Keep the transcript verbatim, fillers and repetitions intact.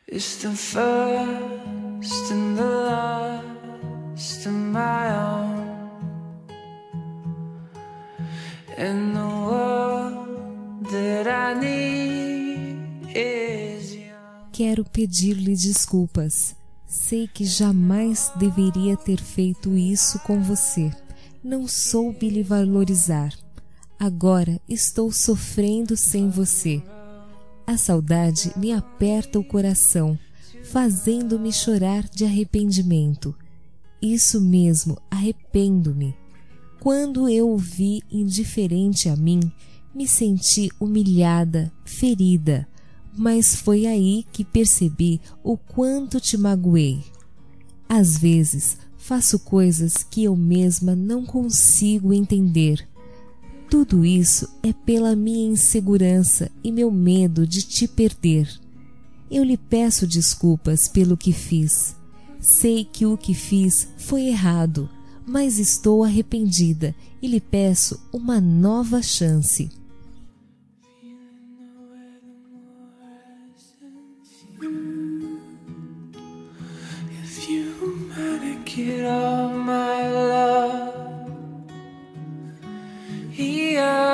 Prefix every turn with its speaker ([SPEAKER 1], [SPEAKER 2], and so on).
[SPEAKER 1] It's the first and the last of my own, and the world that I need is young.
[SPEAKER 2] Quero pedir-lhe desculpas. Sei que jamais deveria ter feito isso com você. Não soube lhe valorizar. Agora estou sofrendo sem você. A saudade me aperta o coração, fazendo-me chorar de arrependimento. Isso mesmo, arrependo-me. Quando eu o vi indiferente a mim, me senti humilhada, ferida, mas foi aí que percebi o quanto te magoei. Às vezes, faço coisas que eu mesma não consigo entender. Tudo isso é pela minha insegurança e meu medo de te perder. Eu lhe peço desculpas pelo que fiz. Sei que o que fiz foi errado, mas estou arrependida e lhe peço uma nova chance.
[SPEAKER 1] If you medicate all my love, yeah.